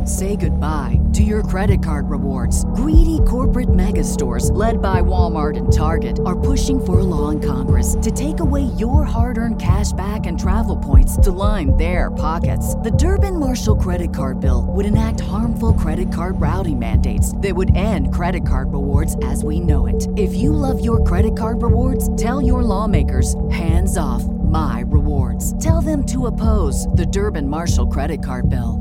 Say goodbye to your credit card rewards. Greedy corporate mega stores, led by Walmart and Target, are pushing for a law in Congress to take away your hard-earned cash back and travel points to line their pockets. The Durbin-Marshall credit card bill would enact harmful credit card routing mandates that would end credit card rewards as we know it. If you love your credit card rewards, tell your lawmakers, hands off my rewards. Tell them to oppose the Durbin-Marshall credit card bill.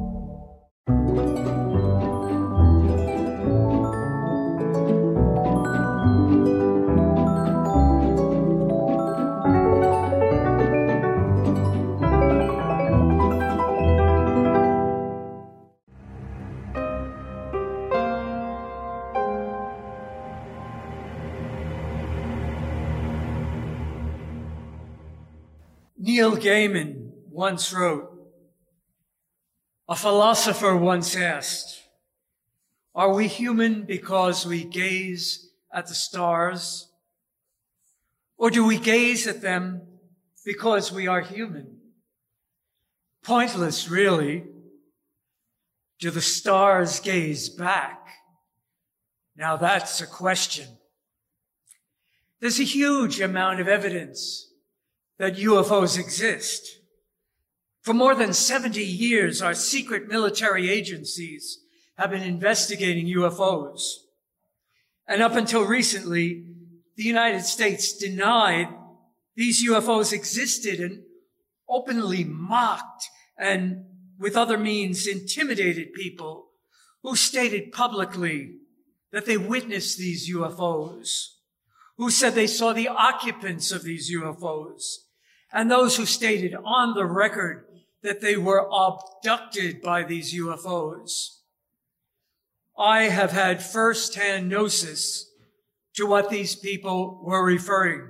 Neil Gaiman once wrote, "A philosopher once asked, are we human because we gaze at the stars? Or do we gaze at them because we are human? Pointless, really. Do the stars gaze back? Now that's a question." There's a huge amount of evidence that UFOs exist. For more than 70 years, our secret military agencies have been investigating UFOs. And up until recently, the United States denied these UFOs existed and openly mocked and, with other means, intimidated people who stated publicly that they witnessed these UFOs, who said they saw the occupants of these UFOs, and those who stated on the record that they were abducted by these UFOs. I have had first-hand gnosis to what these people were referring.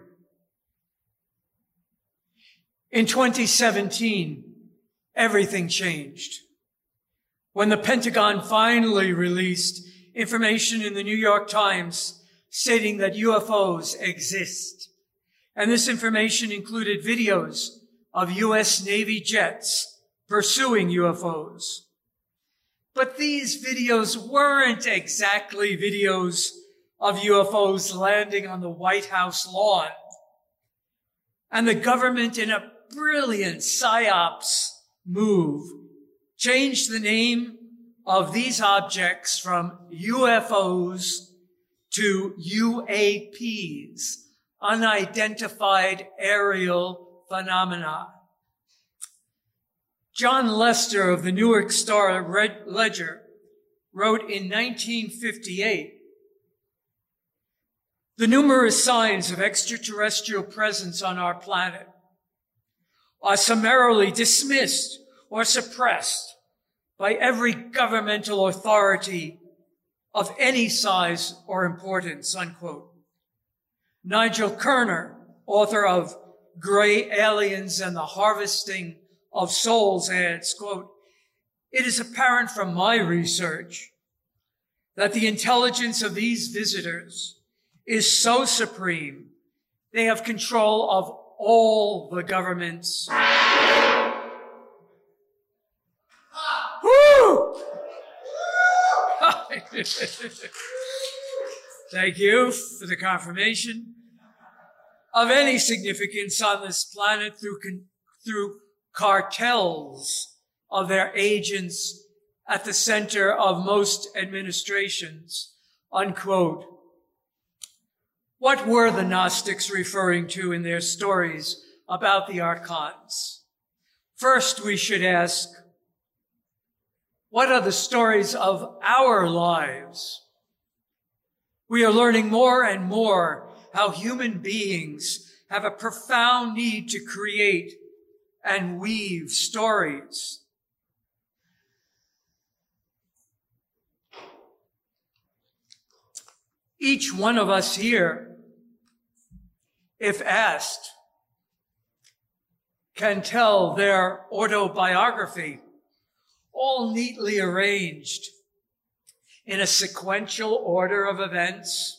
In 2017, everything changed when the Pentagon finally released information in the New York Times stating that UFOs exist. And this information included videos of U.S. Navy jets pursuing UFOs. But these videos weren't exactly videos of UFOs landing on the White House lawn. And the government, in a brilliant psyops move, changed the name of these objects from UFOs to UAPs, unidentified aerial phenomena. John Lester of the Newark Star-Ledger wrote in 1958, "The numerous signs of extraterrestrial presence on our planet are summarily dismissed or suppressed by every governmental authority of any size or importance," unquote. Nigel Kerner, author of Gray Aliens and the Harvesting of Souls, adds, quote, "It is apparent from my research that the intelligence of these visitors is so supreme, they have control of all the governments." Woo! Thank you for the confirmation of any significance on this planet through cartels of their agents at the center of most administrations, unquote. What were the Gnostics referring to in their stories about the archons? First, we should ask, what are the stories of our lives? We are learning more and more how human beings have a profound need to create and weave stories. Each one of us here, if asked, can tell their autobiography, all neatly arranged in a sequential order of events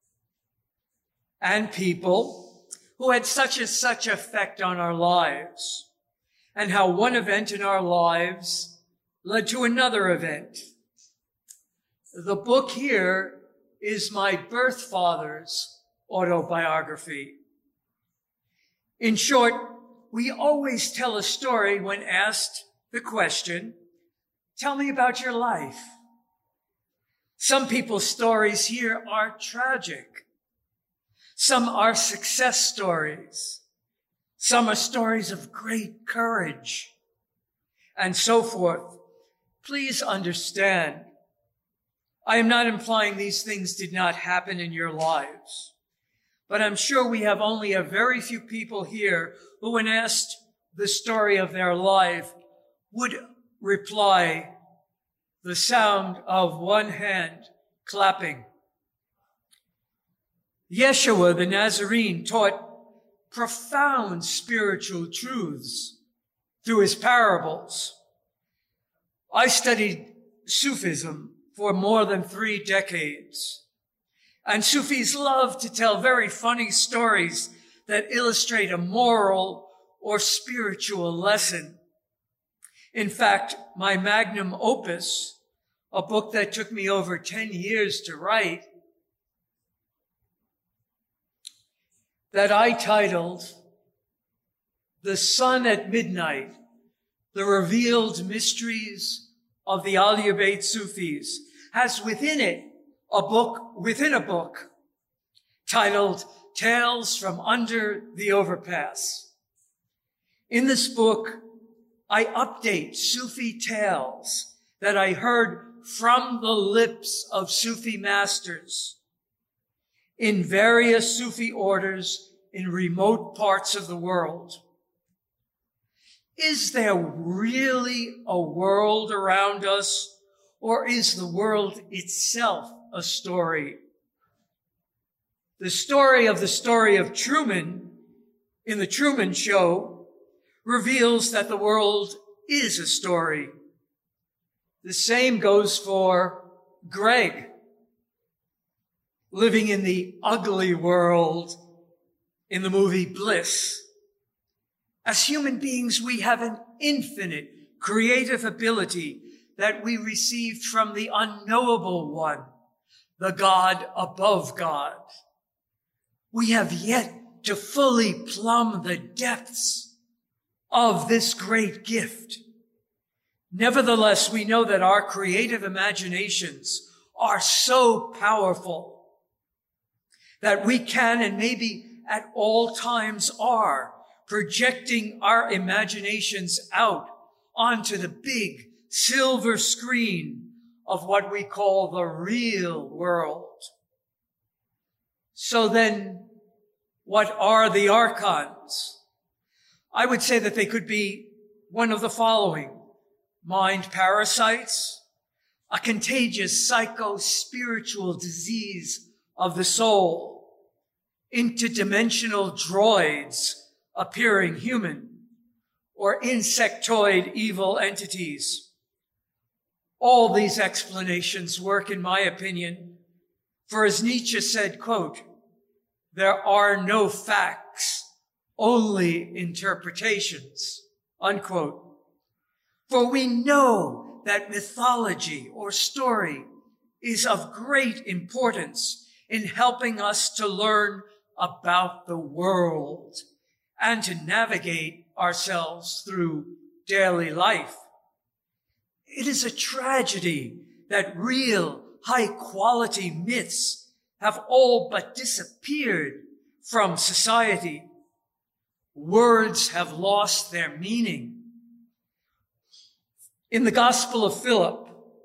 and people who had such and such effect on our lives, and how one event in our lives led to another event. The book here is my birth father's autobiography. In short, we always tell a story when asked the question, "Tell me about your life." Some people's stories here are tragic. Some are success stories. Some are stories of great courage, and so forth. Please understand, I am not implying these things did not happen in your lives, but I'm sure we have only a very few people here who, when asked the story of their life, would reply the sound of one hand clapping. Yeshua the Nazarene taught profound spiritual truths through his parables. I studied Sufism for more than 3 decades, and Sufis love to tell very funny stories that illustrate a moral or spiritual lesson. In fact, my magnum opus, a book that took me over 10 years to write, that I titled The Sun at Midnight, The Revealed Mysteries of the Ahlul Bayt Sufis, has within it a book within a book titled Tales from Under the Overpass. In this book, I update Sufi tales that I heard from the lips of Sufi masters in various Sufi orders in remote parts of the world. Is there really a world around us, or is the world itself a story? The story of Truman in The Truman Show reveals that the world is a story. The same goes for Greg, living in the ugly world in the movie Bliss. As human beings, we have an infinite creative ability that we received from the unknowable one, the God above God. We have yet to fully plumb the depths of this great gift. Nevertheless, we know that our creative imaginations are so powerful that we can, and maybe at all times are, projecting our imaginations out onto the big silver screen of what we call the real world. So then, what are the archons? I would say that they could be one of the following: mind parasites, a contagious psycho-spiritual disease of the soul, interdimensional droids appearing human, or insectoid evil entities. All these explanations work, in my opinion, for as Nietzsche said, quote, "There are no facts, only interpretations," unquote. For we know that mythology or story is of great importance in helping us to learn about the world and to navigate ourselves through daily life. It is a tragedy that real high-quality myths have all but disappeared from society. Words have lost their meaning. In the Gospel of Philip,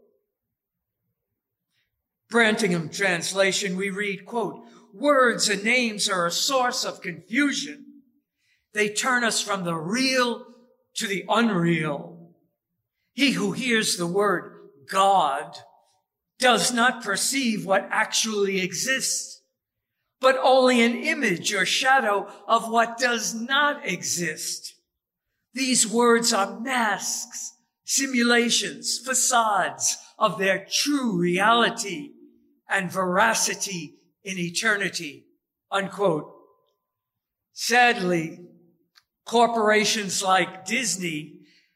Brantingham translation, we read, quote, "Words and names are a source of confusion. They turn us from the real to the unreal. He who hears the word God does not perceive what actually exists, but only an image or shadow of what does not exist. These words are masks, simulations, facades of their true reality and veracity in eternity," unquote. Sadly, corporations like Disney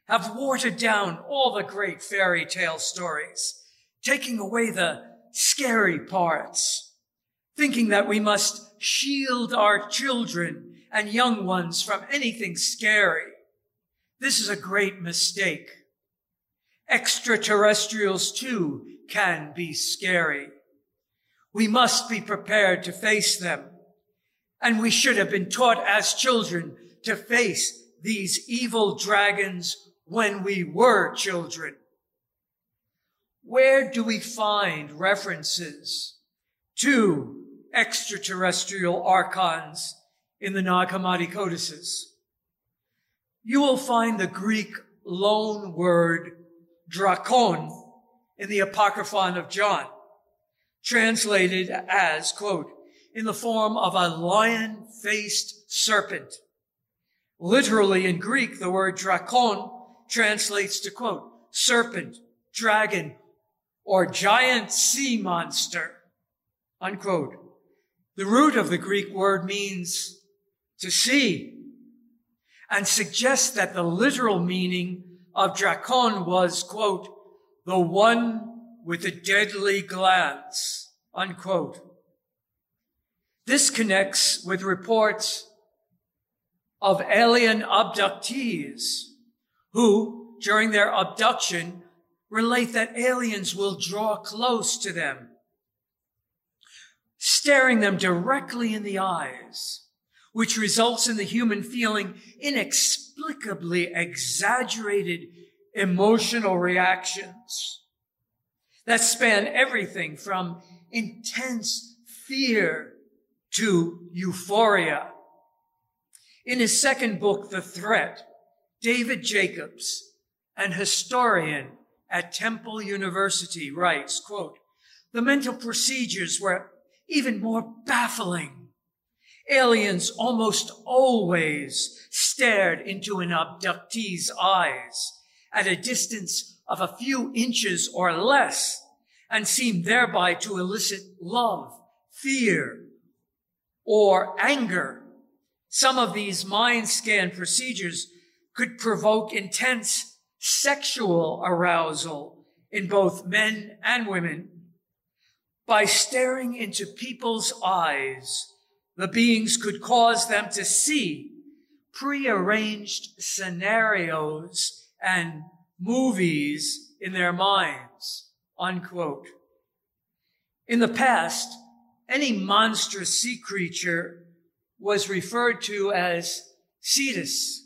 have watered down all the great fairy tale stories, taking away the scary parts, thinking that we must shield our children and young ones from anything scary. This is a great mistake. Extraterrestrials, too, can be scary. We must be prepared to face them. And we should have been taught as children to face these evil dragons when we were children. Where do we find references to extraterrestrial archons in the Nag Hammadi codices? You will find the Greek loan word drakon in the Apocryphon of John, translated as, quote, in the form of a lion-faced serpent. Literally in Greek, the word drakon translates to, quote, serpent, dragon, or giant sea monster, unquote. The root of the Greek word means to see and suggests that the literal meaning of drakon was, quote, the one with a deadly glance, unquote. This connects with reports of alien abductees who, during their abduction, relate that aliens will draw close to them, staring them directly in the eyes, which results in the human feeling inexplicably exaggerated emotional reactions that span everything from intense fear to euphoria. In his second book, The Threat, David Jacobs, an historian at Temple University, writes, quote, the mental procedures were even more baffling. Aliens almost always stared into an abductee's eyes at a distance of a few inches or less and seemed thereby to elicit love, fear, or anger. Some of these mind scan procedures could provoke intense sexual arousal in both men and women. By staring into people's eyes, the beings could cause them to see prearranged scenarios and movies in their minds, unquote. In the past, any monstrous sea creature was referred to as Cetus.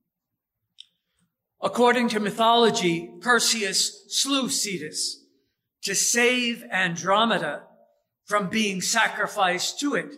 According to mythology, Perseus slew Cetus to save Andromeda from being sacrificed to it.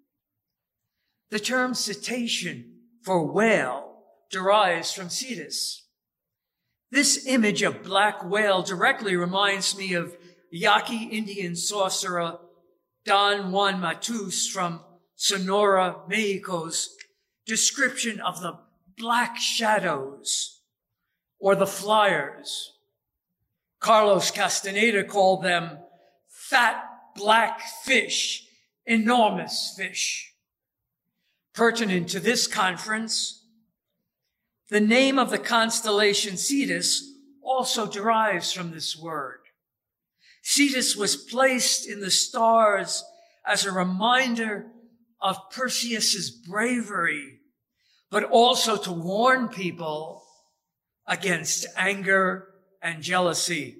The term cetacean for whale derives from Cetus. This image of black whale directly reminds me of Yaqui Indian sorcerer Don Juan Matus from Sonora, Mexico's description of the black shadows or the flyers. Carlos Castaneda called them fat black fish, enormous fish. Pertinent to this conference, the name of the constellation Cetus also derives from this word. Cetus was placed in the stars as a reminder of Perseus's bravery, but also to warn people against anger and jealousy.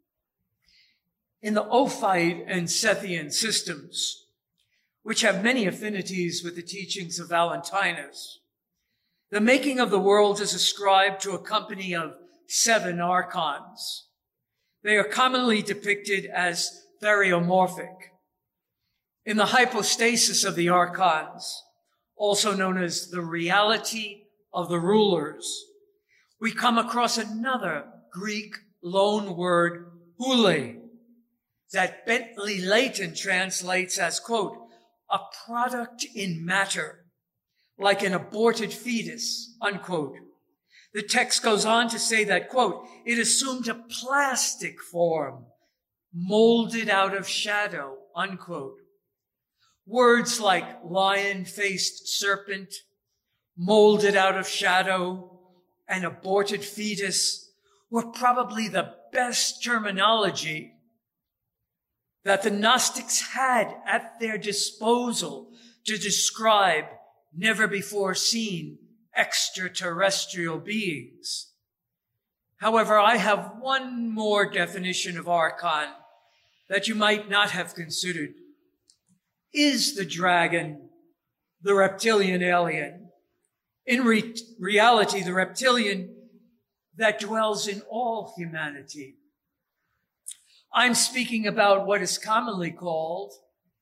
In the Ophite and Sethian systems, which have many affinities with the teachings of Valentinus, the making of the world is ascribed to a company of 7 archons. They are commonly depicted as theriomorphic. In the hypostasis of the archons, also known as the reality of the rulers, we come across another Greek loan word, hule, that Bentley Layton translates as, quote, a product in matter, like an aborted fetus, unquote. The text goes on to say that, quote, it assumed a plastic form, molded out of shadow, unquote. Words like lion-faced serpent, molded out of shadow, and aborted fetus were probably the best terminology that the Gnostics had at their disposal to describe never-before-seen extraterrestrial beings. However, I have one more definition of archon that you might not have considered. Is the dragon the reptilian alien? In reality, the reptilian that dwells in all humanity. I'm speaking about what is commonly called,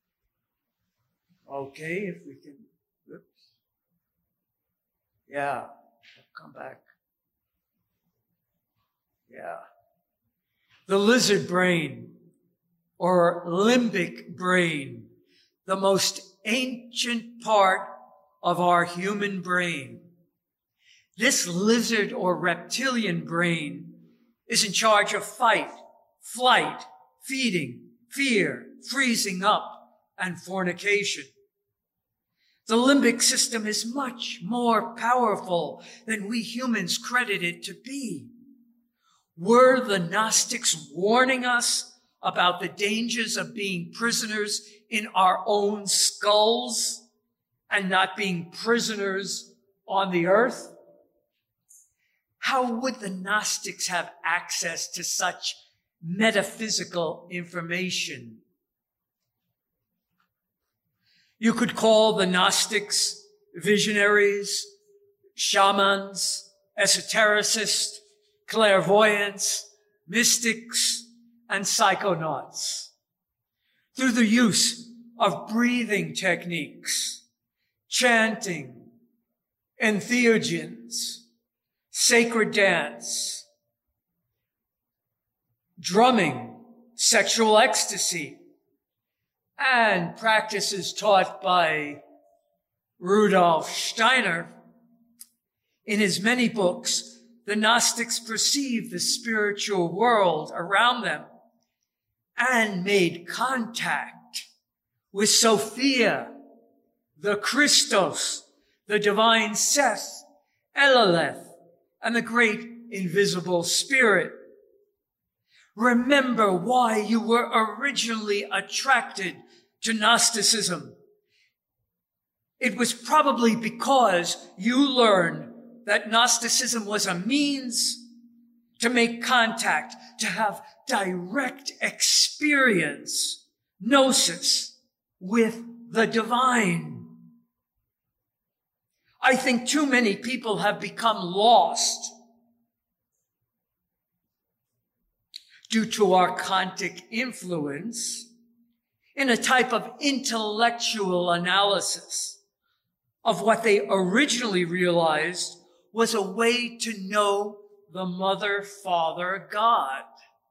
if we can, come back. The lizard brain, or limbic brain, the most ancient part of our human brain. This lizard or reptilian brain is in charge of fight, flight, feeding, fear, freezing up, and fornication. The limbic system is much more powerful than we humans credit it to be. Were the Gnostics warning us about the dangers of being prisoners in our own skulls and not being prisoners on the earth? How would the Gnostics have access to such metaphysical information? You could call the Gnostics visionaries, shamans, esotericists, clairvoyants, mystics, and psychonauts. Through the use of breathing techniques, chanting, entheogens, sacred dance, drumming, sexual ecstasy, and practices taught by Rudolf Steiner. In his many books, the Gnostics perceived the spiritual world around them and made contact with Sophia, the Christos, the divine Seth, Eleleth, and the great invisible spirit. Remember why you were originally attracted to Gnosticism. It was probably because you learned that Gnosticism was a means to make contact, to have direct experience, gnosis, with the divine. I think too many people have become lost due to archontic influence in a type of intellectual analysis of what they originally realized was a way to know the Mother, Father, God.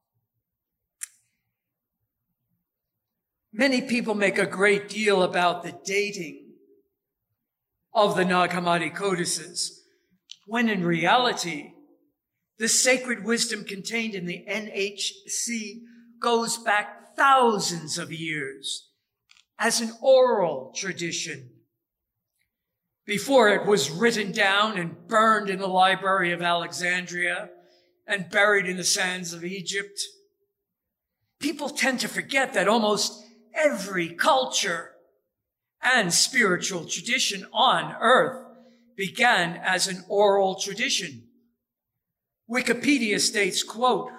Many people make a great deal about the dating of the Nag Hammadi codices, when in reality, the sacred wisdom contained in the NHC goes back thousands of years as an oral tradition before it was written down and burned in the Library of Alexandria and buried in the sands of Egypt. People tend to forget that almost every culture and spiritual tradition on earth began as an oral tradition. Wikipedia states, quote,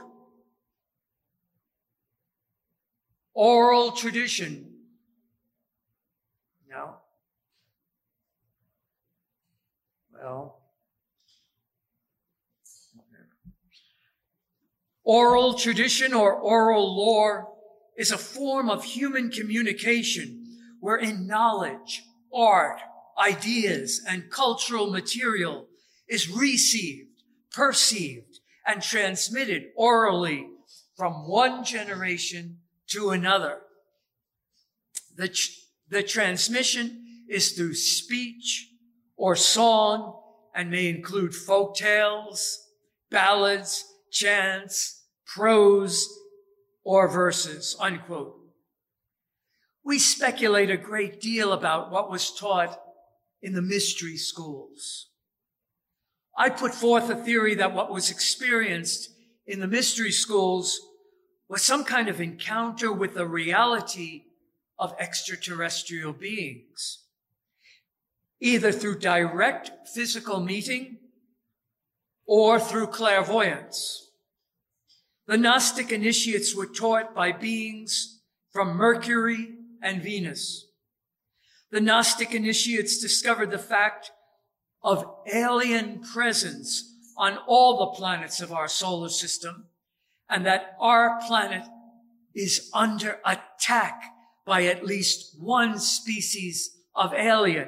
oral tradition. No. Well, oral tradition or oral lore is a form of human communication wherein knowledge, art, ideas, and cultural material is received, perceived, and transmitted orally from one generation to another. The transmission is through speech or song and may include folk tales, ballads, chants, prose, or verses, unquote. We speculate a great deal about what was taught in the mystery schools. I put forth a theory that what was experienced in the mystery schools was some kind of encounter with the reality of extraterrestrial beings, either through direct physical meeting or through clairvoyance. The Gnostic initiates were taught by beings from Mercury and Venus. The Gnostic initiates discovered the fact of alien presence on all the planets of our solar system, and that our planet is under attack by at least one species of alien.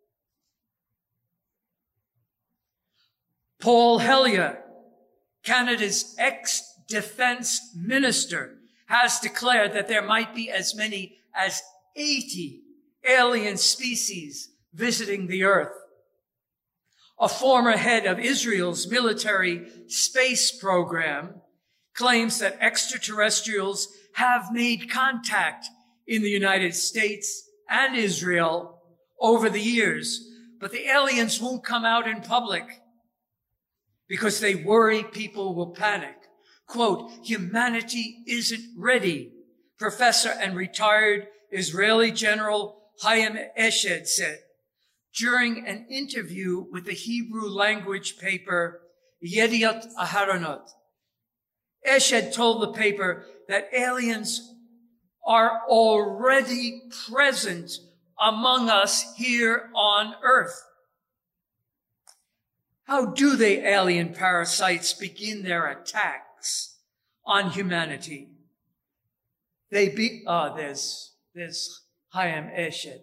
Paul Hellyer, Canada's ex-defense minister, has declared that there might be as many as 80 alien species visiting the Earth. A former head of Israel's military space program claims that extraterrestrials have made contact in the United States and Israel over the years, but the aliens won't come out in public because they worry people will panic. Quote, humanity isn't ready, professor and retired Israeli General Chaim Eshed said during an interview with the Hebrew language paper Yediot Aharonot. Eshed told the paper that aliens are already present among us here on Earth. How do the alien parasites begin their attacks on humanity? There's Chaim Eshed.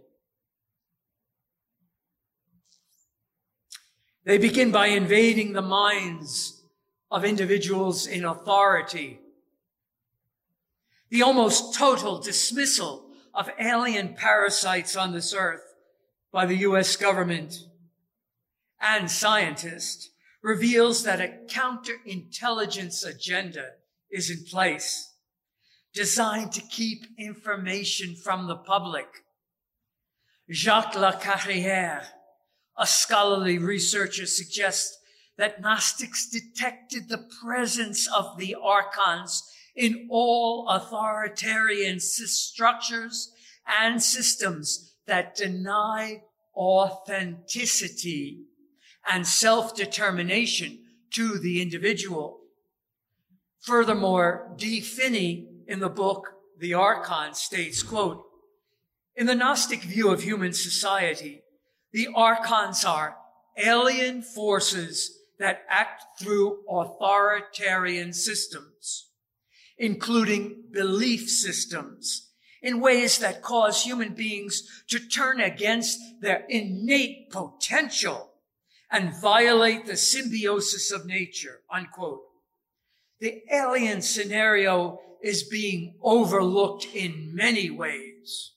They begin by invading the minds of individuals in authority. The almost total dismissal of alien parasites on this earth by the U.S. government and scientists reveals that a counterintelligence agenda is in place, designed to keep information from the public. Jacques Lacarrière, a scholarly researcher, suggests that Gnostics detected the presence of the archons in all authoritarian structures and systems that deny authenticity and self-determination to the individual. Furthermore, D. Finney in the book The Archon states, quote, in the Gnostic view of human society, the archons are alien forces that act through authoritarian systems, including belief systems, in ways that cause human beings to turn against their innate potential and violate the symbiosis of nature, unquote. The alien scenario is being overlooked in many ways.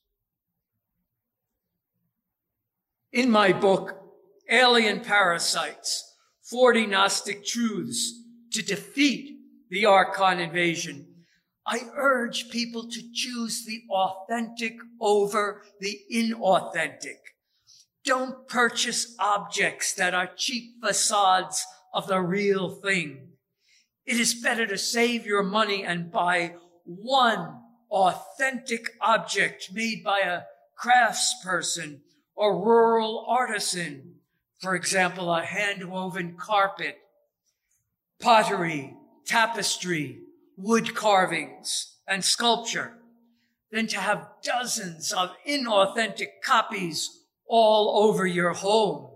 In my book, Alien Parasites, 40 Gnostic Truths to Defeat the Archon Invasion, I urge people to choose the authentic over the inauthentic. Don't purchase objects that are cheap facades of the real thing. It is better to save your money and buy one authentic object made by a craftsperson or rural artisan. For example, a hand-woven carpet, pottery, tapestry, wood carvings, and sculpture, than to have dozens of inauthentic copies all over your home.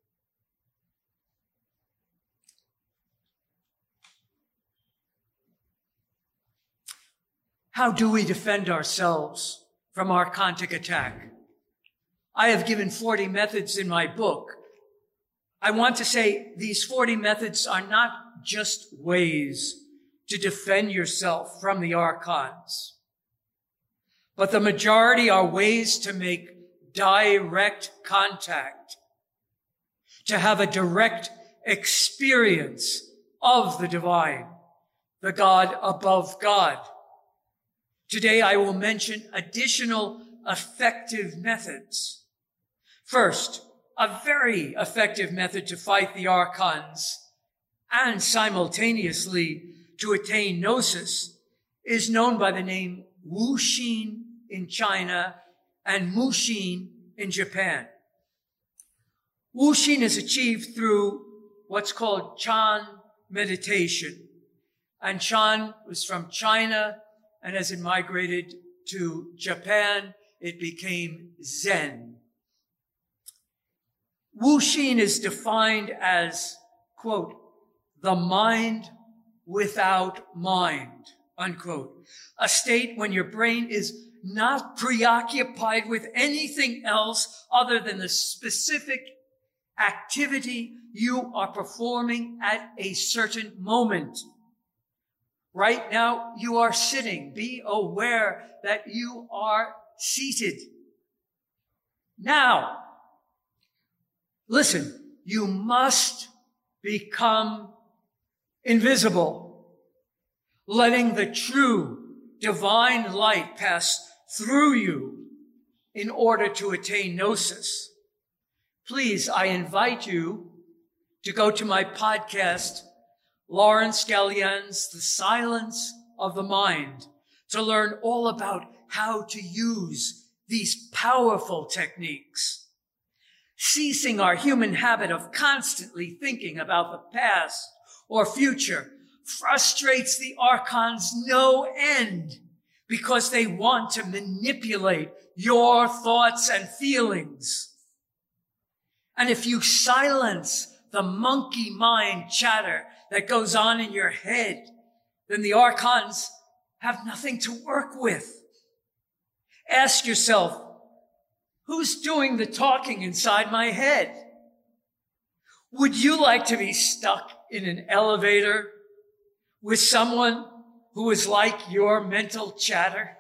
How do we defend ourselves from archontic attack? I have given 40 methods in my book. I want to say these 40 methods are not just ways to defend yourself from the archons, but the majority are ways to make direct contact, to have a direct experience of the divine, the God above God. Today, I will mention additional effective methods. First, A very effective method to fight the archons and simultaneously to attain gnosis is known by the name Wuxin in China and Mushin in Japan. Wuxin is achieved through what's called Chan meditation. And Chan was from China, and as it migrated to Japan, it became Zen. Wuxin is defined as, quote, the mind without mind, unquote. A state when your brain is not preoccupied with anything else other than the specific activity you are performing at a certain moment. Right now, you are sitting. Be aware that you are seated. Now, listen, you must become invisible, letting the true divine light pass through you in order to attain gnosis. Please, I invite you to go to my podcast, Lawrence Gallien's The Silence of the Mind, to learn all about how to use these powerful techniques. Ceasing our human habit of constantly thinking about the past or future frustrates the archons no end because they want to manipulate your thoughts and feelings. And if you silence the monkey mind chatter that goes on in your head, then the archons have nothing to work with. Ask yourself, who's doing the talking inside my head? Would you like to be stuck in an elevator with someone who is like your mental chatter?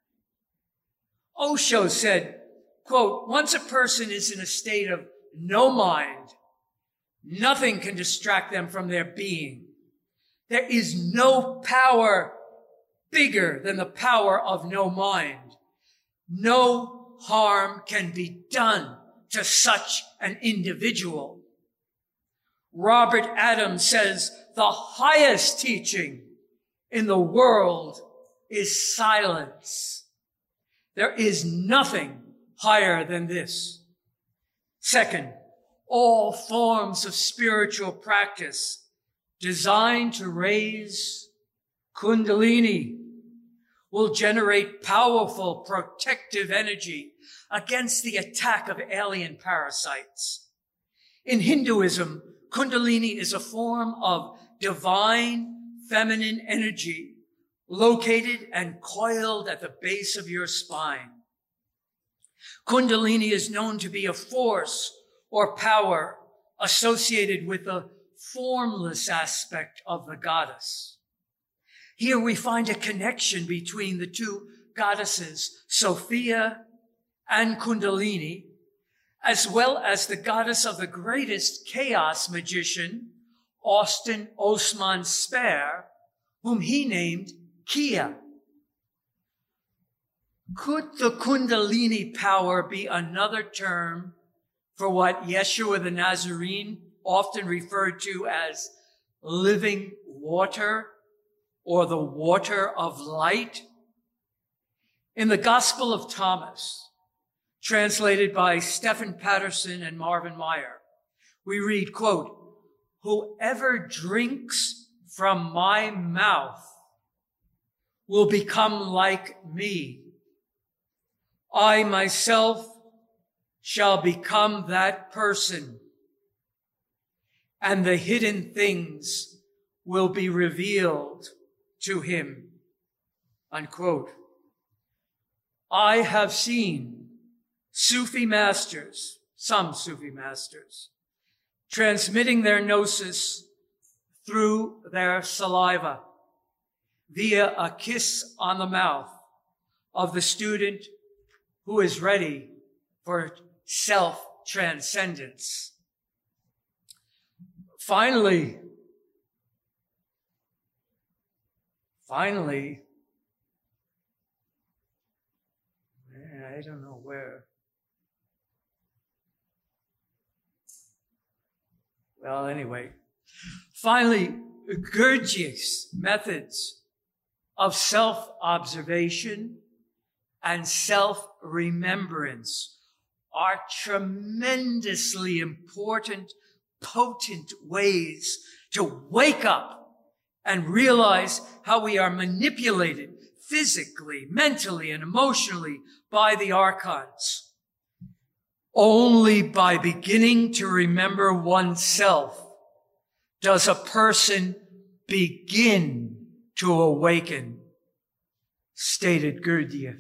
Osho said, quote, once a person is in a state of no mind, nothing can distract them from their being. There is no power bigger than the power of no mind. No harm can be done to such an individual. Robert Adams says the highest teaching in the world is silence. There is nothing higher than this. Second, all forms of spiritual practice designed to raise Kundalini will generate powerful protective energy against the attack of alien parasites. In Hinduism, Kundalini is a form of divine feminine energy located and coiled at the base of your spine. Kundalini is known to be a force or power associated with the formless aspect of the goddess. Here we find a connection between the two goddesses, Sophia and Kundalini, as well as the goddess of the greatest chaos magician, Austin Osman Spare, whom he named Kia. Could the Kundalini power be another term for what Yeshua the Nazarene often referred to as living water or the water of light? In the Gospel of Thomas, translated by Stephen Patterson and Marvin Meyer, we read, quote, whoever drinks from my mouth will become like me. I myself shall become that person, and the hidden things will be revealed to him, unquote. I have seen Sufi masters, some Sufi masters, transmitting their gnosis through their saliva via a kiss on the mouth of the student who is ready for self-transcendence. Finally, I don't know where. Well, anyway. Finally, Gurdjieff's methods of self-observation and self-remembrance are tremendously important, potent ways to wake up and realize how we are manipulated physically, mentally, and emotionally by the archons. Only by beginning to remember oneself does a person begin to awaken, stated Gurdjieff.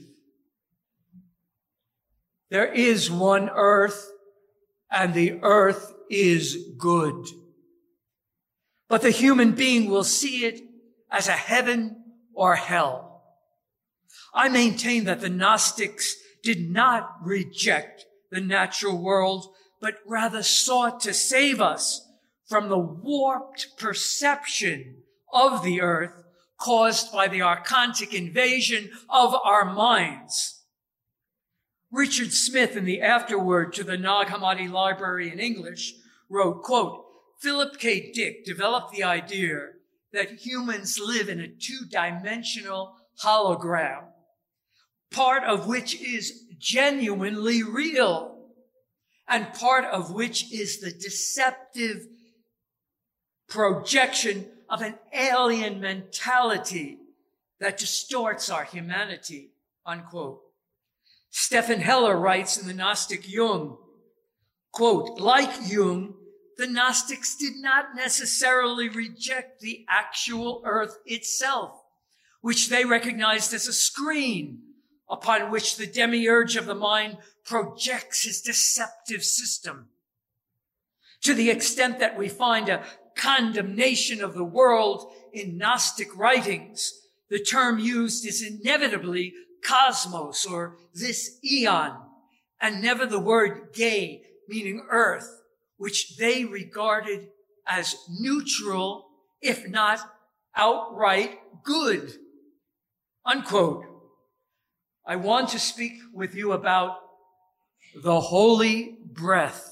There is one earth, and the earth is good. But the human being will see it as a heaven or hell. I maintain that the Gnostics did not reject the natural world, but rather sought to save us from the warped perception of the earth caused by the archontic invasion of our minds. Richard Smith, in the afterword to the Nag Hammadi Library in English, wrote, quote, Philip K. Dick developed the idea that humans live in a two-dimensional hologram, part of which is genuinely real, and part of which is the deceptive projection of an alien mentality that distorts our humanity, unquote. Stephen Heller writes in the Gnostic Jung, quote, like Jung, the Gnostics did not necessarily reject the actual earth itself, which they recognized as a screen upon which the demiurge of the mind projects his deceptive system. To the extent that we find a condemnation of the world in Gnostic writings, the term used is inevitably cosmos, or this eon, and never the word gay, meaning earth, which they regarded as neutral, if not outright good, unquote. I want to speak with you about the holy breath.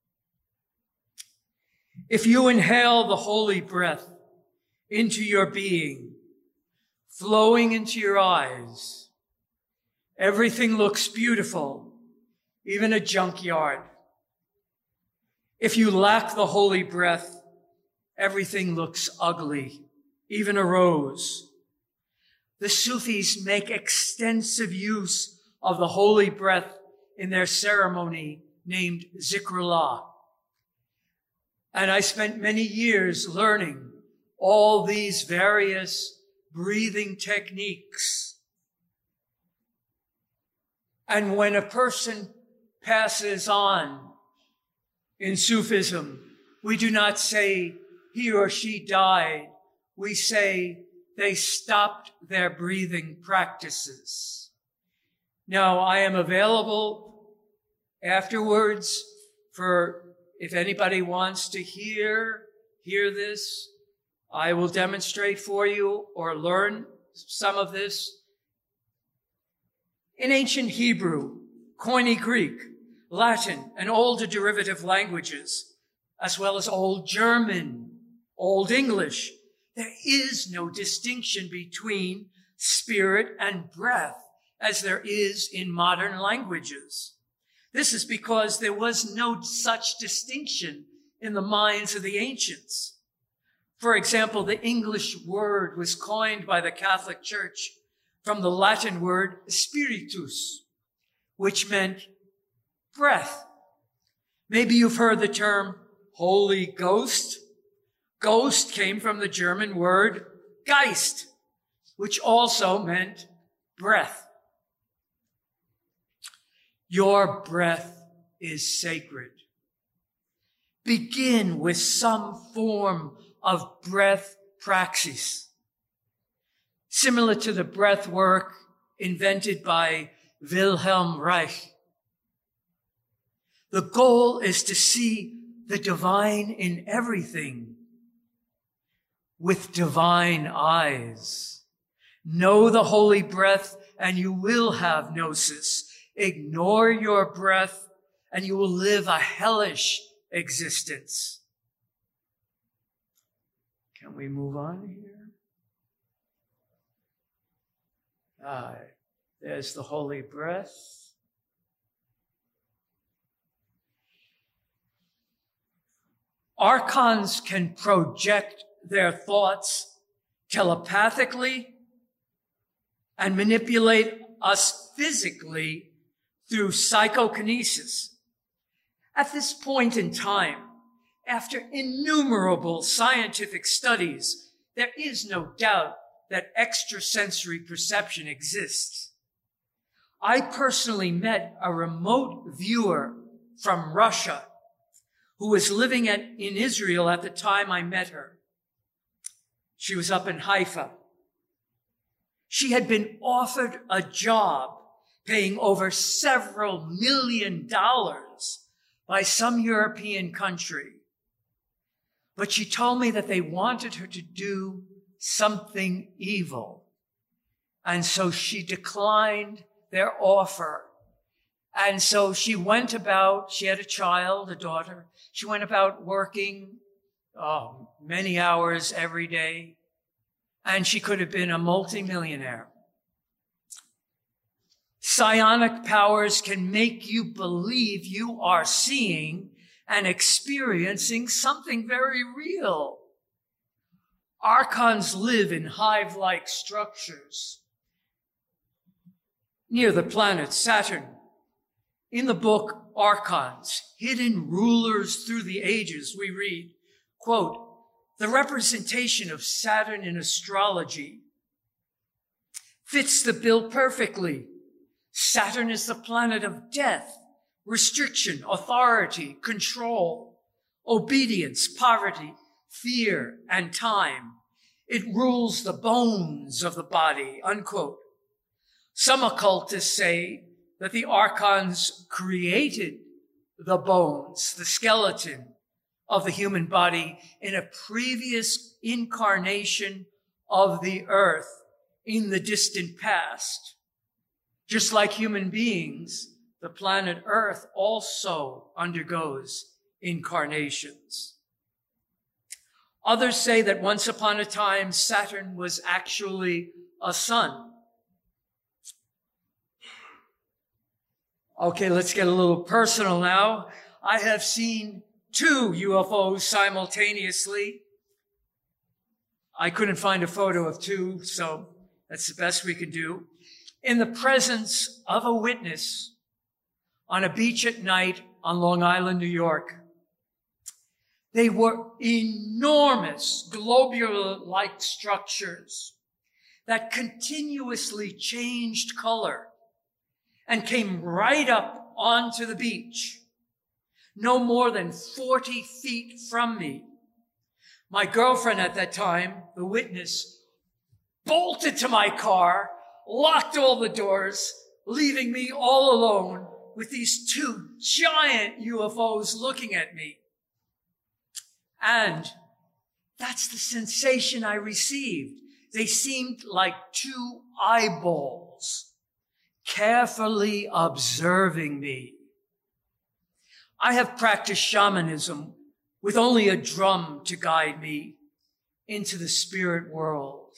If you inhale the holy breath into your being, flowing into your eyes, everything looks beautiful, even a junkyard. If you lack the holy breath, everything looks ugly, even a rose. The Sufis make extensive use of the holy breath in their ceremony named Zikrullah. And I spent many years learning all these various breathing techniques. And when a person passes on in Sufism, we do not say he or she died. We say they stopped their breathing practices. Now, I am available afterwards for if anybody wants to hear this. I will demonstrate for you or learn some of this. In ancient Hebrew, Koine Greek, Latin, and older derivative languages, as well as Old German, Old English, there is no distinction between spirit and breath as there is in modern languages. This is because there was no such distinction in the minds of the ancients. For example, the English word was coined by the Catholic Church from the Latin word spiritus, which meant breath. Maybe you've heard the term Holy Ghost. Ghost came from the German word Geist, which also meant breath. Your breath is sacred. Begin with some form of breath praxis, similar to the breath work invented by Wilhelm Reich. The goal is to see the divine in everything with divine eyes. Know the holy breath and you will have gnosis. Ignore your breath and you will live a hellish existence. Can we move on here? There's the holy breath. Archons can project their thoughts telepathically and manipulate us physically through psychokinesis. At this point in time, after innumerable scientific studies, there is no doubt that extrasensory perception exists. I personally met a remote viewer from Russia who was living in Israel at the time I met her. She was up in Haifa. She had been offered a job paying over several $1 million by some European country. But she told me that they wanted her to do something evil. And so she declined their offer. And so she went about, she had a child, a daughter. She went about working many hours every day. And she could have been a multimillionaire. Psionic powers can make you believe you are seeing and experiencing something very real. Archons live in hive-like structures near the planet Saturn. In the book Archons, Hidden Rulers Through the Ages, we read, quote, "The representation of Saturn in astrology fits the bill perfectly. Saturn is the planet of death, restriction, authority, control, obedience, poverty, fear, and time. It rules the bones of the body," unquote. Some occultists say that the Archons created the bones, the skeleton of the human body in a previous incarnation of the earth in the distant past. Just like human beings, the planet Earth also undergoes incarnations. Others say that once upon a time, Saturn was actually a sun. Okay, let's get a little personal now. I have seen 2 UFOs simultaneously. I couldn't find a photo of 2, so that's the best we can do. In the presence of a witness on a beach at night on Long Island, New York. They were enormous globular-like structures that continuously changed color and came right up onto the beach, no more than 40 feet from me. My girlfriend at that time, the witness, bolted to my car, locked all the doors, leaving me all alone with these 2 giant UFOs looking at me. And that's the sensation I received. They seemed like 2 eyeballs, carefully observing me. I have practiced shamanism with only a drum to guide me into the spirit world.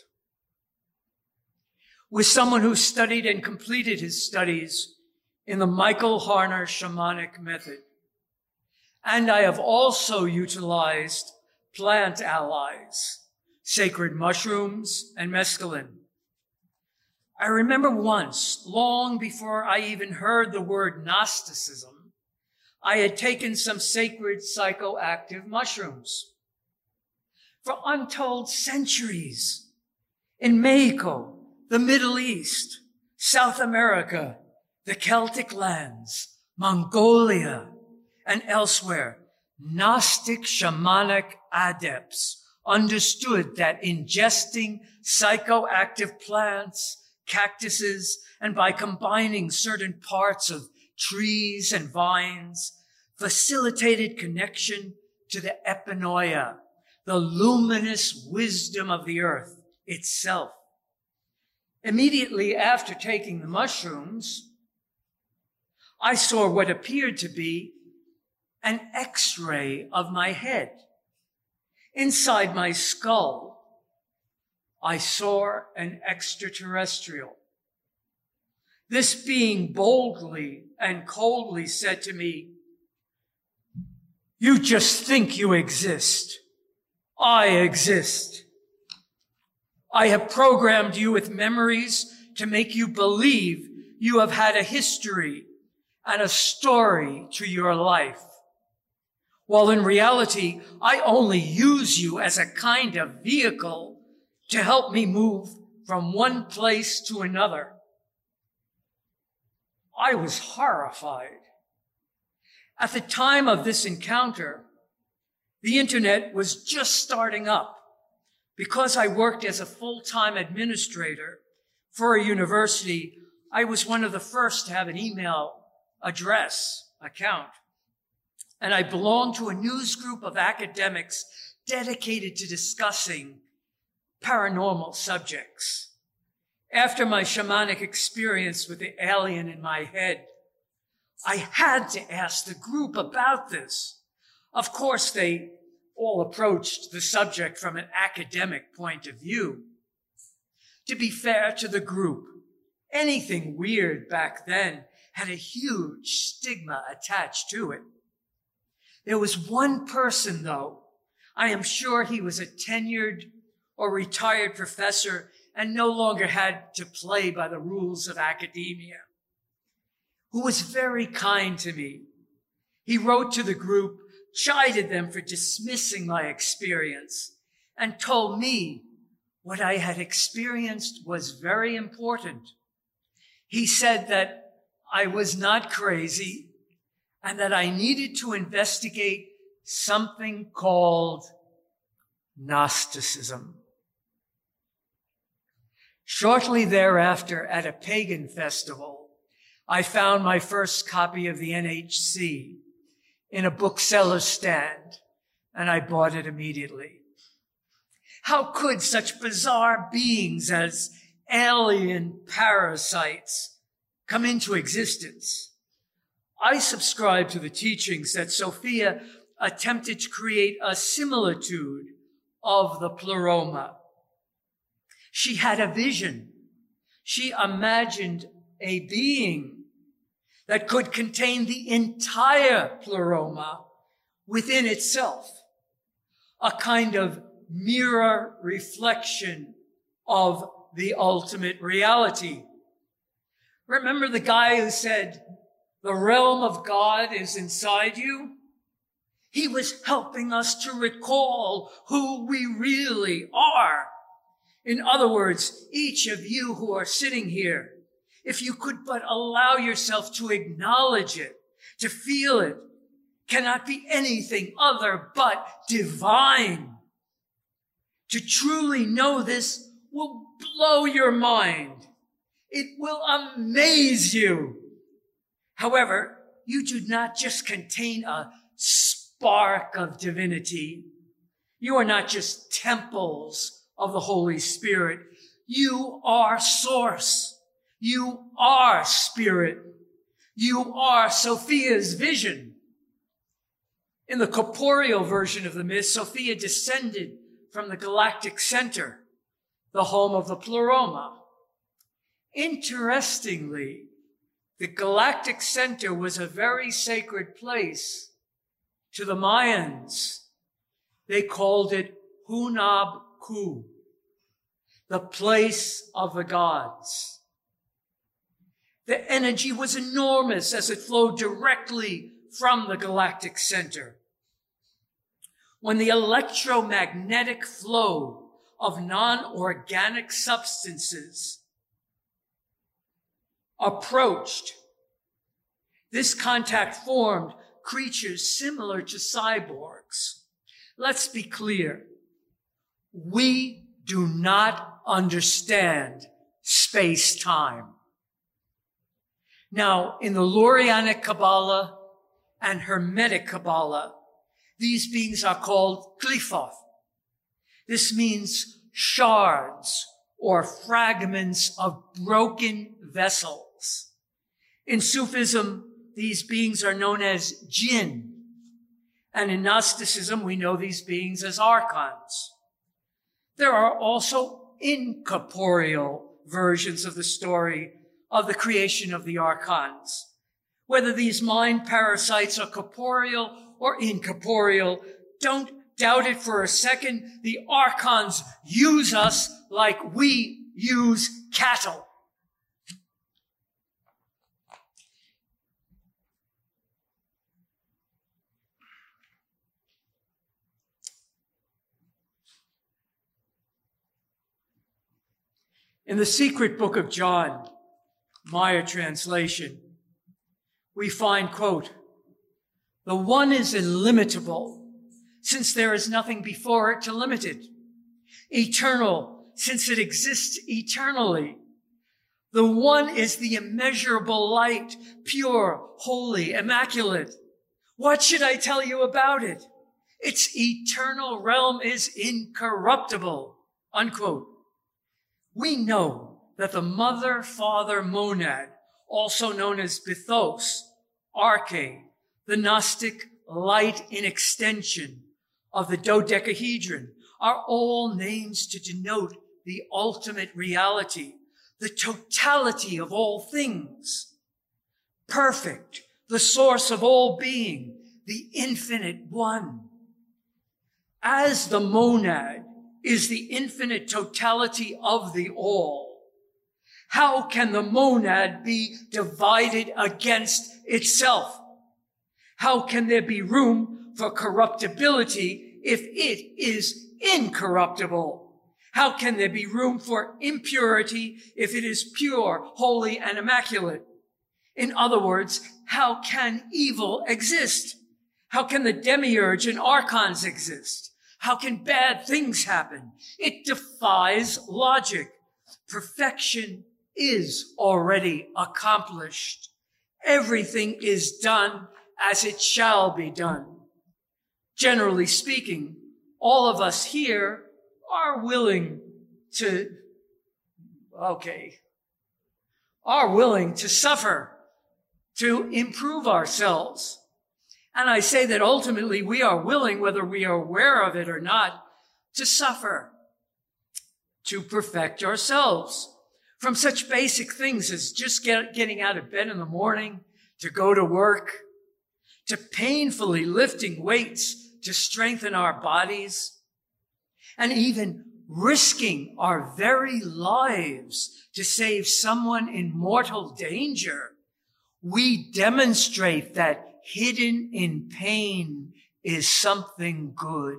With someone who studied and completed his studies in the Michael Harner shamanic method. And I have also utilized plant allies, sacred mushrooms and mescaline. I remember once, long before I even heard the word Gnosticism, I had taken some sacred psychoactive mushrooms. For untold centuries, in Mexico, the Middle East, South America, the Celtic lands, Mongolia, and elsewhere, Gnostic shamanic adepts understood that ingesting psychoactive plants, cactuses, and by combining certain parts of trees and vines, facilitated connection to the epinoia, the luminous wisdom of the earth itself. Immediately after taking the mushrooms, I saw what appeared to be an X-ray of my head. Inside my skull, I saw an extraterrestrial. This being boldly and coldly said to me, "You just think you exist. I exist. I have programmed you with memories to make you believe you have had a history and a story to your life. While in reality, I only use you as a kind of vehicle to help me move from one place to another." I was horrified. At the time of this encounter, the internet was just starting up. Because I worked as a full-time administrator for a university, I was one of the first to have an email address account. And I belonged to a news group of academics dedicated to discussing paranormal subjects. After my shamanic experience with the alien in my head, I had to ask the group about this. Of course, they all approached the subject from an academic point of view. To be fair to the group, anything weird back then had a huge stigma attached to it. There was one person, though, I am sure he was a tenured or retired professor and no longer had to play by the rules of academia, who was very kind to me. He wrote to the group, chided them for dismissing my experience, and told me what I had experienced was very important. He said that I was not crazy and that I needed to investigate something called Gnosticism. Shortly thereafter, at a pagan festival, I found my first copy of the NHC in a bookseller's stand, and I bought it immediately. How could such bizarre beings as alien parasites come into existence? I subscribe to the teachings that Sophia attempted to create a similitude of the pleroma. She had a vision. She imagined a being that could contain the entire pleroma within itself, a kind of mirror reflection of the ultimate reality. Remember the guy who said, "The realm of God is inside you"? He was helping us to recall who we really are. In other words, each of you who are sitting here, if you could but allow yourself to acknowledge it, to feel it, cannot be anything other but divine. To truly know this will blow your mind. It will amaze you. However, you do not just contain a spark of divinity. You are not just temples of the Holy Spirit. You are source. You are spirit. You are Sophia's vision. In the corporeal version of the myth, Sophia descended from the galactic center, the home of the pleroma. Interestingly, the galactic center was a very sacred place to the Mayans. They called it Hunab Ku, the place of the gods. The energy was enormous as it flowed directly from the galactic center. When the electromagnetic flow of non-organic substances approached, this contact formed creatures similar to cyborgs. Let's be clear. We do not understand space-time. Now, in the Lurianic Kabbalah and Hermetic Kabbalah, these beings are called Qliphoth. This means shards or fragments of broken vessels. In Sufism, these beings are known as jinn, And in Gnosticism, we know these beings as archons. There are also incorporeal versions of the story of the creation of the archons. Whether these mind parasites are corporeal or incorporeal, don't doubt it for a second. The archons use us like we use cattle. In the Secret Book of John, Maya translation, we find, quote, "The one is illimitable, since there is nothing before it to limit it. Eternal, since it exists eternally. The one is the immeasurable light, pure, holy, immaculate. What should I tell you about it? Its eternal realm is incorruptible," unquote. We know that the mother-father monad, also known as Bithos, Arche, the Gnostic light in extension of the dodecahedron, are all names to denote the ultimate reality, the totality of all things. Perfect, the source of all being, the infinite one. As the monad is the infinite totality of the all, how can the monad be divided against itself? How can there be room for corruptibility if it is incorruptible? How can there be room for impurity if it is pure, holy, and immaculate? In other words, how can evil exist? How can the demiurge and archons exist? How can bad things happen? It defies logic. Perfection is already accomplished. Everything is done as it shall be done. Generally speaking, all of us here are willing to suffer, to improve ourselves. And I say that ultimately we are willing, whether we are aware of it or not, to suffer, to perfect ourselves. From such basic things as just getting out of bed in the morning, to go to work, to painfully lifting weights to strengthen our bodies, and even risking our very lives to save someone in mortal danger. We demonstrate that hidden in pain is something good.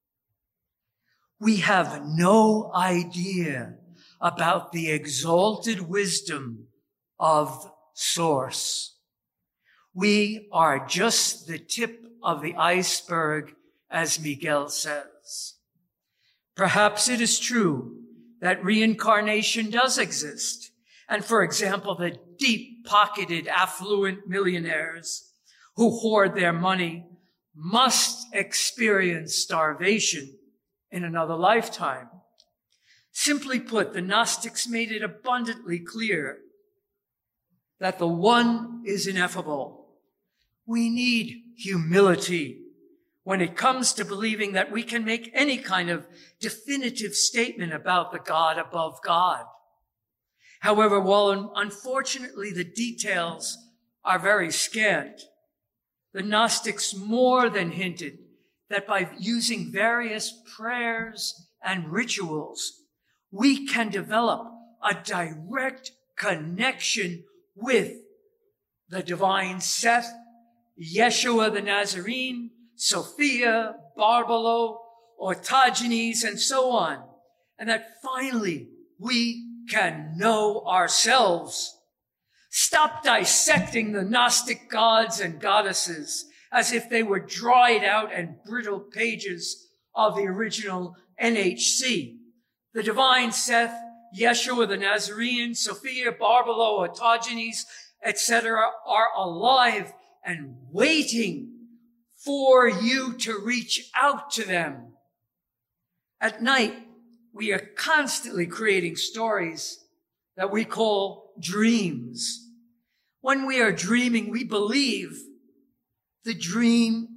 We have no idea about the exalted wisdom of Source. We are just the tip of the iceberg, as Miguel says. Perhaps it is true that reincarnation does exist. And for example, the deep-pocketed affluent millionaires who hoard their money must experience starvation in another lifetime. Simply put, the Gnostics made it abundantly clear that the one is ineffable. We need humility when it comes to believing that we can make any kind of definitive statement about the God above God. However, while unfortunately the details are very scant, the Gnostics more than hinted that by using various prayers and rituals, we can develop a direct connection with the divine Seth, Yeshua the Nazarene, Sophia, Barbaro, Orthogenes, and so on. And that finally we can know ourselves. Stop dissecting the Gnostic gods and goddesses as if they were dried out and brittle pages of the original NHC. The divine Seth, Yeshua the Nazarene, Sophia, Barbaro, Orthogenes, etc. are alive and waiting for you to reach out to them. At night, we are constantly creating stories that we call dreams. When we are dreaming, we believe the dream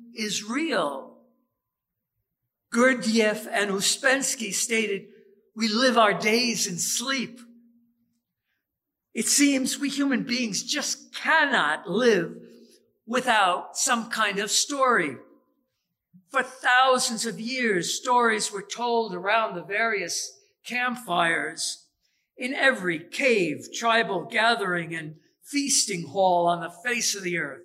is real. Gurdjieff and Uspensky stated, "We live our days in sleep." It seems we human beings just cannot live without some kind of story. For thousands of years, stories were told around the various campfires, in every cave, tribal gathering, and feasting hall on the face of the earth.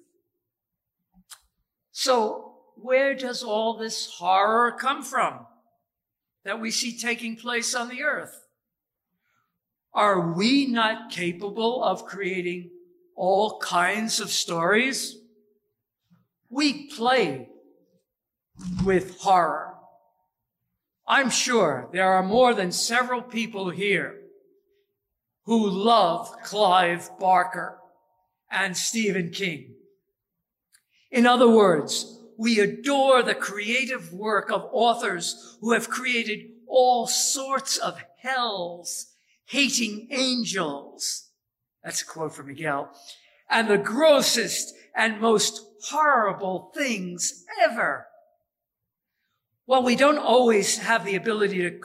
So where does all this horror come from that we see taking place on the earth? Are we not capable of creating all kinds of stories? We play with horror. I'm sure there are more than several people here who love Clive Barker and Stephen King. In other words, we adore the creative work of authors who have created all sorts of hells, hating angels. That's a quote from Miguel. And the grossest and most horrible things ever. While we always have the ability to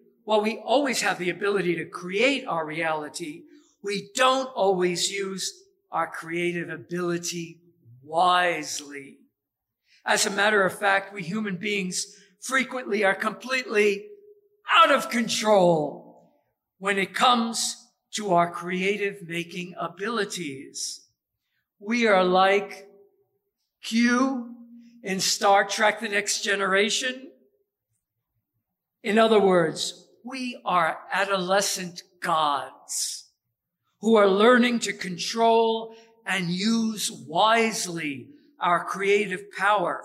create our reality, we don't always use our creative ability wisely. As a matter of fact, we human beings frequently are completely out of control when it comes to our creative making abilities. We are like Q in Star Trek: The Next Generation. In other words, we are adolescent gods who are learning to control and use wisely our creative power.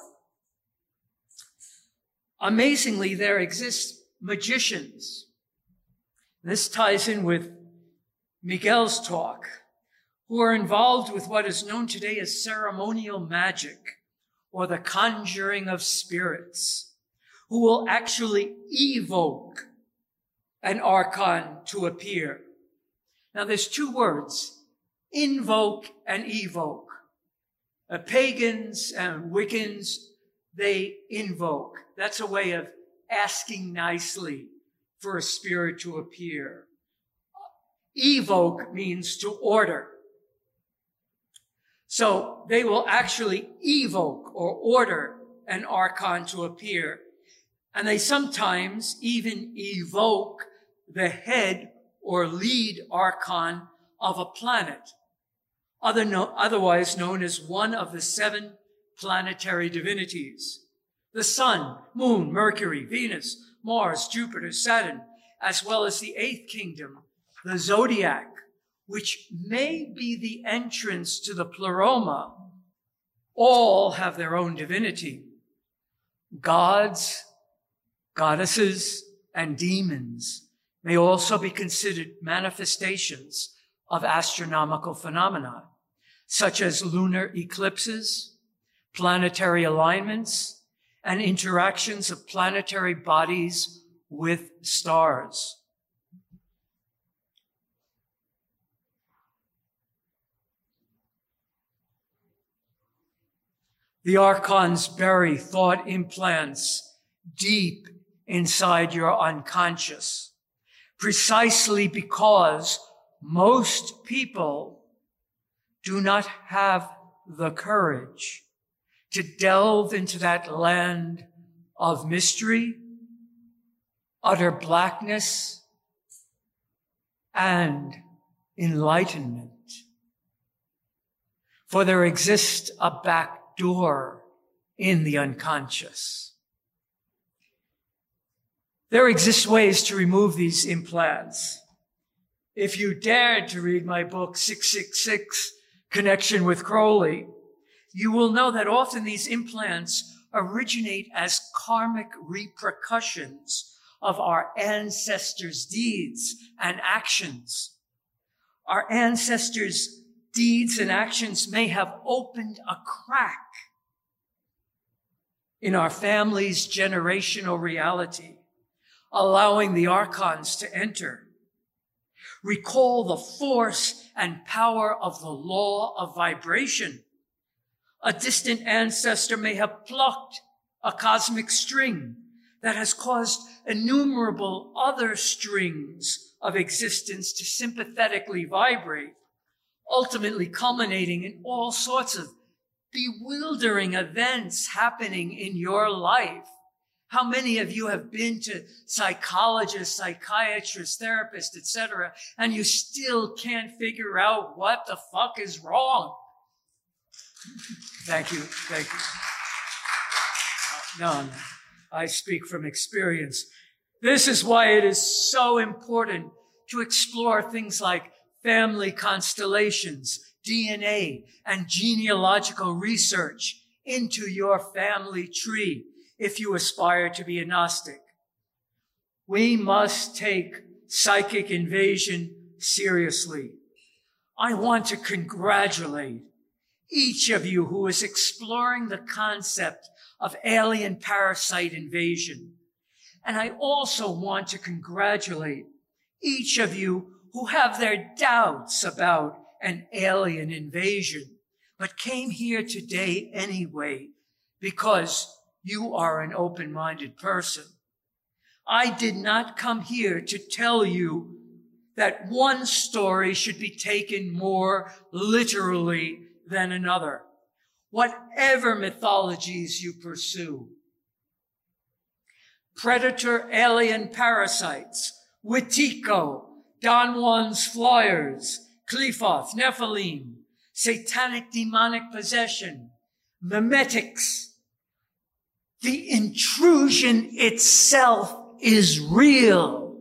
Amazingly, there exist magicians. This ties in with Miguel's talk, who are involved with what is known today as ceremonial magic, or the conjuring of spirits, who will actually evoke an archon to appear. Now, there's two words, invoke and evoke. Pagans and Wiccans, they invoke. That's a way of asking nicely for a spirit to appear. Evoke means to order. So they will actually evoke or order an archon to appear. And they sometimes even evoke the head or lead archon of a planet, otherwise known as one of the 7 planetary divinities. The Sun, Moon, Mercury, Venus, Mars, Jupiter, Saturn, as well as the 8th kingdom, the zodiac, which may be the entrance to the pleroma, all have their own divinity. Gods, goddesses, and demons may also be considered manifestations of astronomical phenomena, such as lunar eclipses, planetary alignments, and interactions of planetary bodies with stars. The archons bury thought implants deep inside your unconscious, precisely because most people do not have the courage to delve into that land of mystery, utter blackness, and enlightenment. For there exists a back door in the unconscious. There exist ways to remove these implants. If you dared to read my book, 666, Connection with Crowley, you will know that often these implants originate as karmic repercussions of our ancestors' deeds and actions. Our ancestors' deeds and actions may have opened a crack in our family's generational reality, allowing the archons to enter. Recall the force and power of the law of vibration. A distant ancestor may have plucked a cosmic string that has caused innumerable other strings of existence to sympathetically vibrate, ultimately culminating in all sorts of bewildering events happening in your life. How many of you have been to psychologists, psychiatrists, therapists, etc., and you still can't figure out what the fuck is wrong? Thank you. Thank you. No, I speak from experience. This is why it is so important to explore things like family constellations, DNA, and genealogical research into your family tree if you aspire to be a Gnostic. We must take psychic invasion seriously. I want to congratulate each of you who is exploring the concept of alien parasite invasion. And I also want to congratulate each of you who have their doubts about an alien invasion, but came here today anyway because you are an open-minded person. I did not come here to tell you that one story should be taken more literally than another, whatever mythologies you pursue. Predator alien parasites, Wetiko, Don Juan's flyers, Qliphoth, Nephilim, satanic demonic possession, memetics. The intrusion itself is real.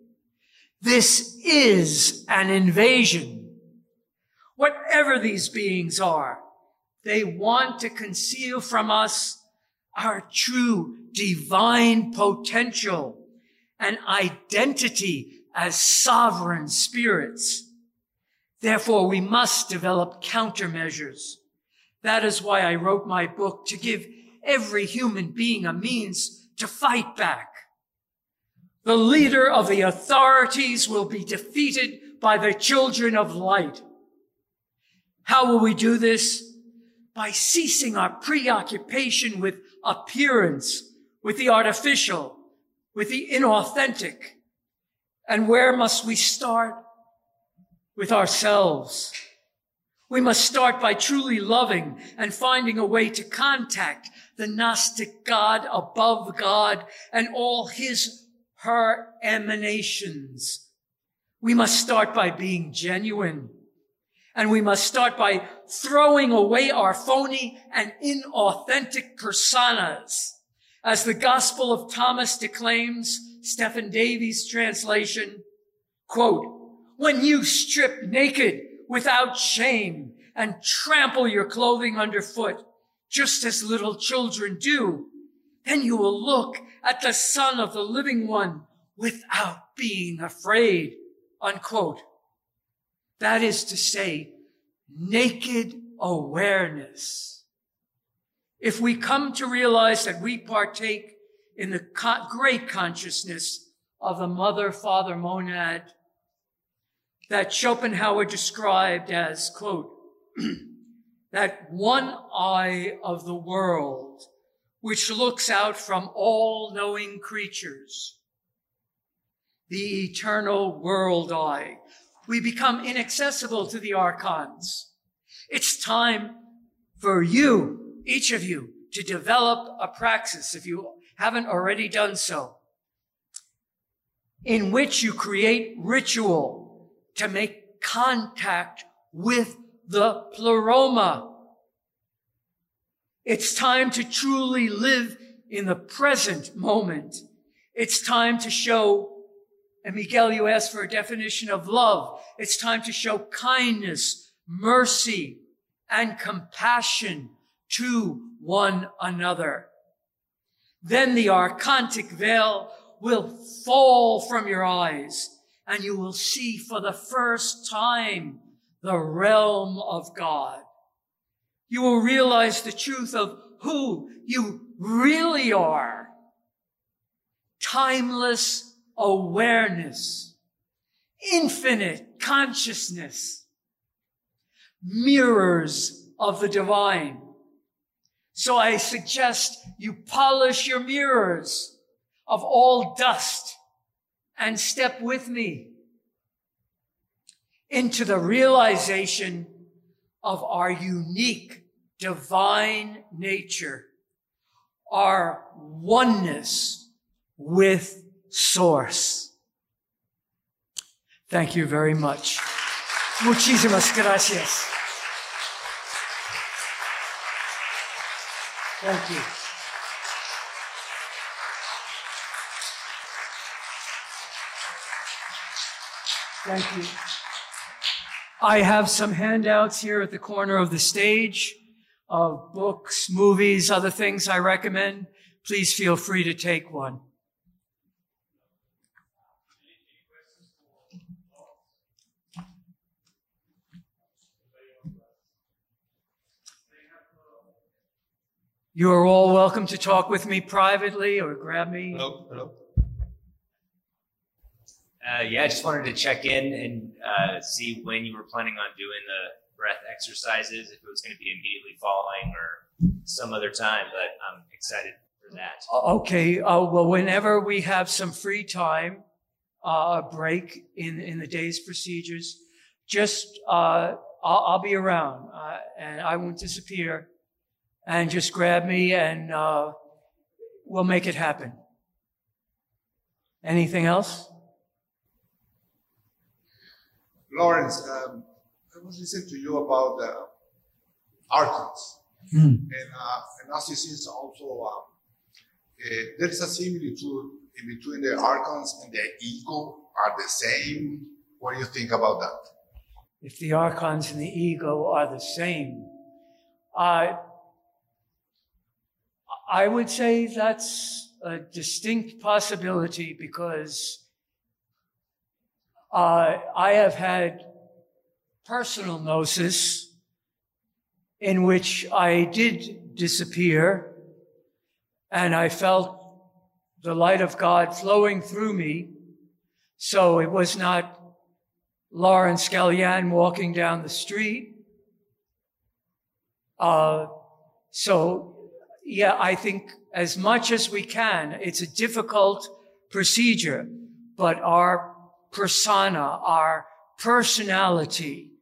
This is an invasion. Whatever these beings are, they want to conceal from us our true divine potential and identity as sovereign spirits. Therefore, we must develop countermeasures. That is why I wrote my book, to give every human being a means to fight back. The leader of the authorities will be defeated by the children of light. How will we do this? By ceasing our preoccupation with appearance, with the artificial, with the inauthentic. And where must we start? With ourselves. We must start by truly loving and finding a way to contact the Gnostic God above God and all her emanations. We must start by being genuine. And we must start by throwing away our phony and inauthentic personas. As the Gospel of Thomas declaims, Stephen Davies' translation, quote, "When you strip naked without shame and trample your clothing underfoot, just as little children do, then you will look at the Son of the Living One without being afraid," unquote. That is to say, naked awareness. If we come to realize that we partake in the great consciousness of the mother-father monad that Schopenhauer described as, quote, "that one eye of the world which looks out from all-knowing creatures, the eternal world eye," we become inaccessible to the archons. It's time for you, each of you, to develop a praxis, if you haven't already done so, in which you create ritual to make contact with the pleroma. It's time to truly live in the present moment. It's time to show, and Miguel, you asked for a definition of love. It's time to show kindness, mercy, and compassion to one another. Then the archontic veil will fall from your eyes, and you will see for the first time the realm of God. You will realize the truth of who you really are. Timeless awareness, infinite consciousness, mirrors of the divine. So I suggest you polish your mirrors of all dust and step with me into the realization of our unique divine nature, our oneness with Source. Thank you very much. Muchísimas gracias. Thank you. Thank you. I have some handouts here at the corner of the stage of books, movies, other things I recommend. Please feel free to take one. You are all welcome to talk with me privately or grab me. Hello. Yeah, I just wanted to check in and see when you were planning on doing the breath exercises, if it was going to be immediately following or some other time, but I'm excited for that. Okay, well, whenever we have some free time, a break in the day's procedures, just I'll be around and I won't disappear. And just grab me and we'll make it happen. Anything else? Lawrence, I was listening to you about the archons. And narcissism also, there is a similitude in between the archons and the ego are the same. What do you think about that? If the archons and the ego are the same, I would say that's a distinct possibility because I have had personal gnosis in which I did disappear and I felt the light of God flowing through me. So it was not Lawrence Gallian walking down the street. Yeah, I think as much as we can, it's a difficult procedure, but our persona, our personality,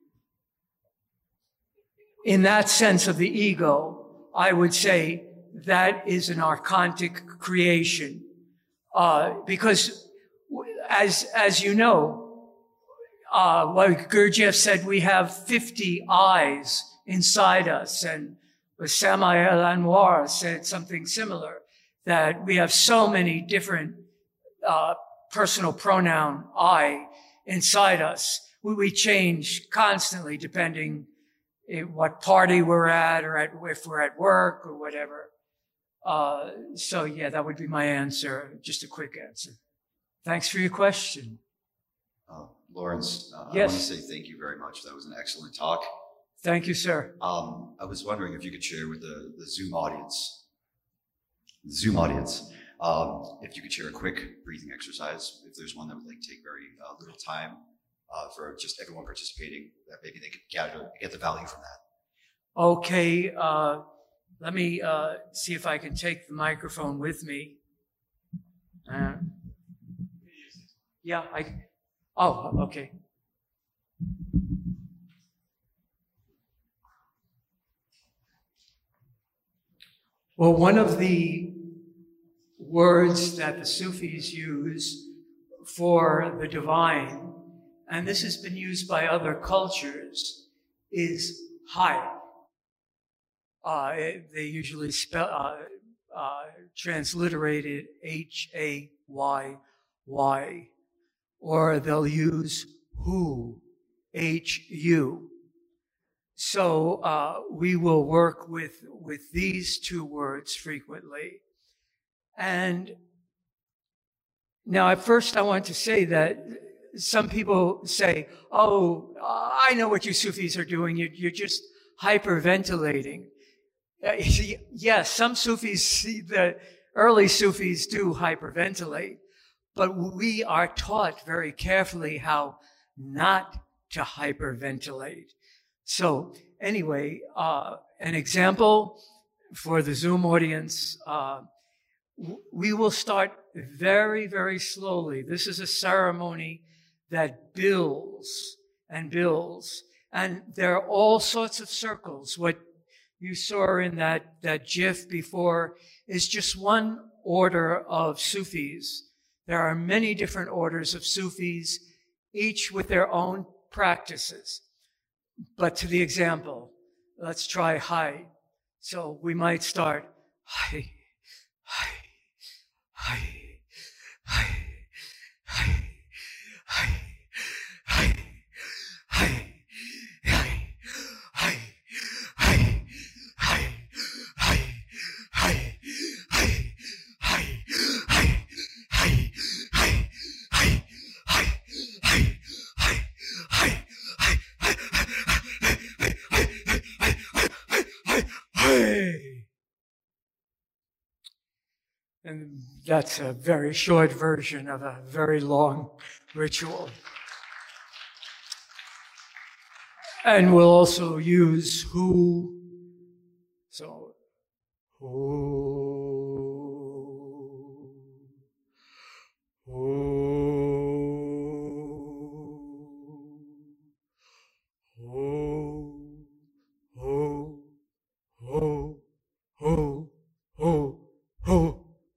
in that sense of the ego, I would say that is an archontic creation. Because as you know, like Gurdjieff said, we have 50 eyes inside us, and Samael Anwar said something similar, that we have so many different personal pronoun I inside us. We change constantly depending what party we're at or if we're at work or whatever. So yeah, that would be my answer. Just a quick answer. Thanks for your question. Lawrence, yes. I want to say thank you very much. That was an excellent talk. Thank you, sir. I was wondering if you could share with the Zoom audience, if you could share a quick breathing exercise, if there's one that would take very little time for just everyone participating, that maybe they could get the value from that. Okay, let me see if I can take the microphone with me. Yeah, okay. Well, one of the words that the Sufis use for the divine, and this has been used by other cultures, is Hay. They usually transliterate it Hayy, or they'll use Hu, Hu. So we will work with these two words frequently. And now at first I want to say that some people say, oh, I know what you Sufis are doing. You're just hyperventilating. Yes, some Sufis, the early Sufis do hyperventilate, but we are taught very carefully how not to hyperventilate. So anyway, an example, for the Zoom audience, we will start very, very slowly. This is a ceremony that builds and builds. And there are all sorts of circles. What you saw in that GIF before is just one order of Sufis. There are many different orders of Sufis, each with their own practices. But to the example, let's try high. So we might start high, high, high, high, high, high, high, high. And that's a very short version of a very long ritual. And we'll also use who. So, who, who, who, who, who, who, who, who.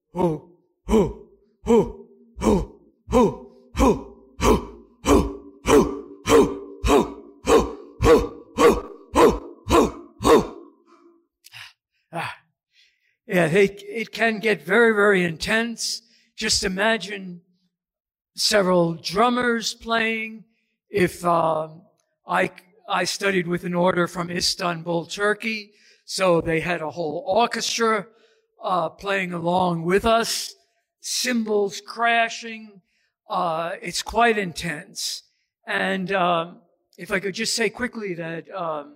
Yeah, it can get very, very intense. Just imagine several drummers playing. If I studied with an order from Istanbul, Turkey, so they had a whole orchestra playing along with us, cymbals crashing. It's quite intense. And if I could just say quickly that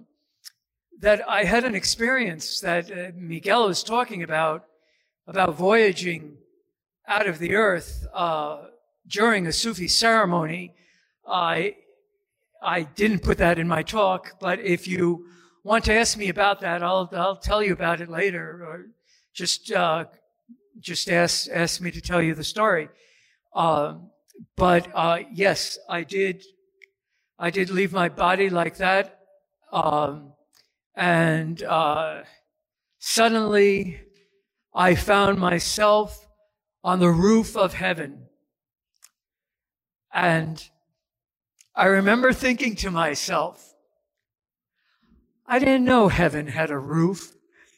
I had an experience that Miguel was talking about voyaging out of the earth during a Sufi ceremony. I didn't put that in my talk, but if you want to ask me about that, I'll tell you about it later, or just ask me to tell you the story. But yes, I did leave my body like that. And suddenly I found myself on the roof of heaven. And I remember thinking to myself, I didn't know heaven had a roof.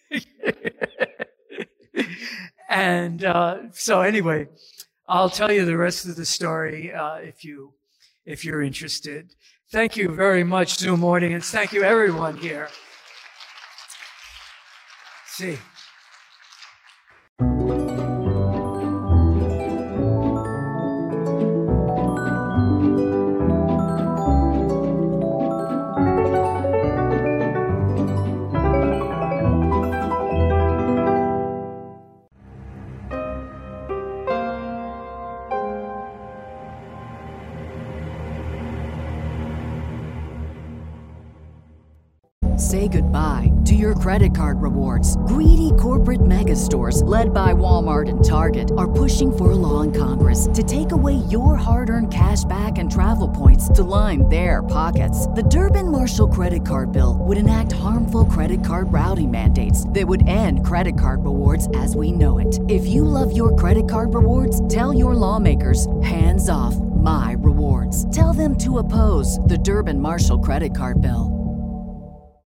And so anyway, I'll tell you the rest of the story if you're interested. Thank you very much, Zoom audience. Thank you, everyone here. See. Say goodbye to your credit card rewards. Greedy corporate mega stores, led by Walmart and Target, are pushing for a law in Congress to take away your hard-earned cash back and travel points to line their pockets. The Durbin-Marshall credit card bill would enact harmful credit card routing mandates that would end credit card rewards as we know it. If you love your credit card rewards, tell your lawmakers, hands off my rewards. Tell them to oppose the Durbin-Marshall credit card bill.